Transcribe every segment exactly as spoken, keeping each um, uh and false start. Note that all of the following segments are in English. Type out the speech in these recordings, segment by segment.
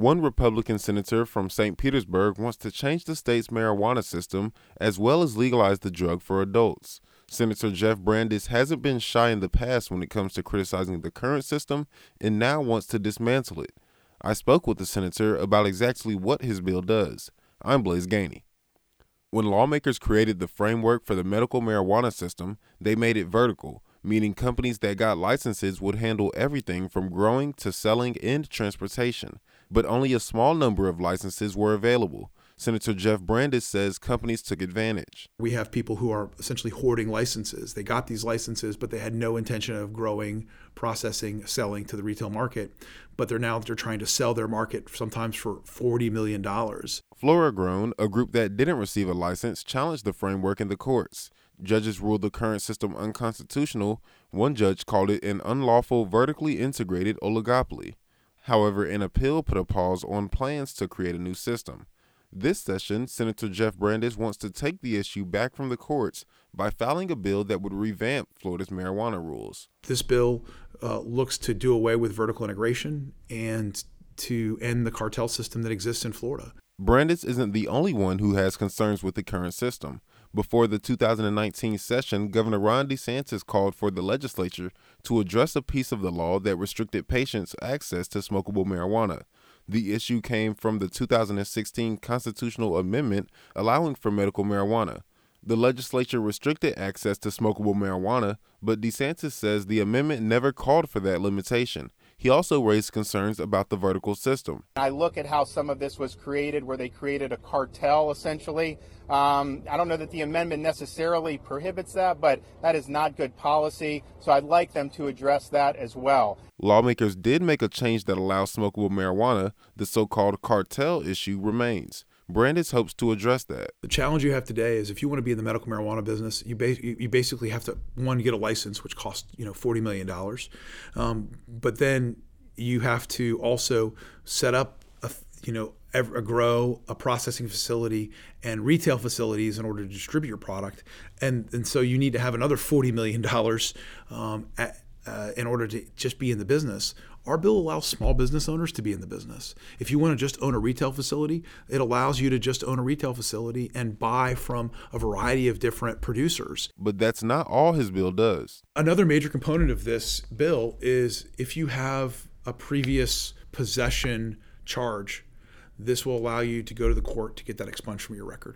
One Republican senator from Saint Petersburg wants to change the state's marijuana system as well as legalize the drug for adults. Senator Jeff Brandes hasn't been shy in the past when it comes to criticizing the current system and now wants to dismantle it. I spoke with the senator about exactly what his bill does. I'm Blaze Gainey. When lawmakers created the framework for the medical marijuana system, they made it vertical, meaning companies that got licenses would handle everything from growing to selling and transportation. But only a small number of licenses were available. Senator Jeff Brandes says companies took advantage. We have people who are essentially hoarding licenses. They got these licenses, but they had no intention of growing, processing, selling to the retail market. But they're now they're trying to sell their market sometimes for forty million dollars. FloraGrown, a group that didn't receive a license, challenged the framework in the courts. Judges ruled the current system unconstitutional. One judge called it an unlawful, vertically integrated oligopoly. However, an appeal put a pause on plans to create a new system. This session, Senator Jeff Brandes wants to take the issue back from the courts by filing a bill that would revamp Florida's marijuana rules. This bill uh, looks to do away with vertical integration and to end the cartel system that exists in Florida. Brandes isn't the only one who has concerns with the current system. Before the two thousand nineteen session, Governor Ron DeSantis called for the legislature to address a piece of the law that restricted patients' access to smokable marijuana. The issue came from the two thousand sixteen constitutional amendment allowing for medical marijuana. The legislature restricted access to smokable marijuana, but DeSantis says the amendment never called for that limitation. He also raised concerns about the vertical system. I look at how some of this was created, where they created a cartel, essentially. Um, I don't know that the amendment necessarily prohibits that, but that is not good policy, so I'd like them to address that as well. Lawmakers did make a change that allows smokable marijuana. The so-called cartel issue remains. Brandes hopes to address that. The challenge you have today is if you want to be in the medical marijuana business, you, ba- you basically have to, one, get a license, which costs you know forty million dollars. Um, but then you have to also set up a, you know, a grow, a processing facility, and retail facilities in order to distribute your product. And, and so you need to have another forty million dollars um, at, uh, in order to just be in the business. Our bill allows small business owners to be in the business. If you want to just own a retail facility, it allows you to just own a retail facility and buy from a variety of different producers. But that's not all his bill does. Another major component of this bill is if you have a previous possession charge, this will allow you to go to the court to get that expunged from your record.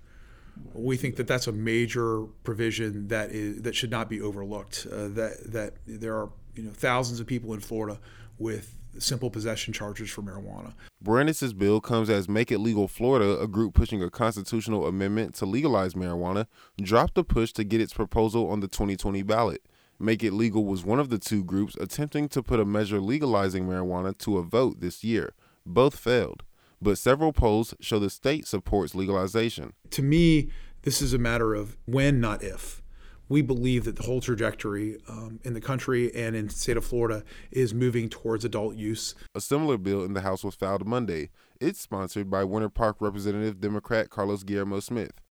We think that that's a major provision that is that should not be overlooked. Uh, that that there are you know thousands of people in Florida with simple possession charges for marijuana. Brandes' bill comes as Make It Legal Florida, a group pushing a constitutional amendment to legalize marijuana, dropped a push to get its proposal on the twenty twenty ballot. Make It Legal was one of the two groups attempting to put a measure legalizing marijuana to a vote this year. Both failed. But several polls show the state supports legalization. To me, this is a matter of when, not if. We believe that the whole trajectory um, in the country and in the state of Florida is moving towards adult use. A similar bill in the House was filed Monday. It's sponsored by Winter Park Representative Democrat Carlos Guillermo Smith.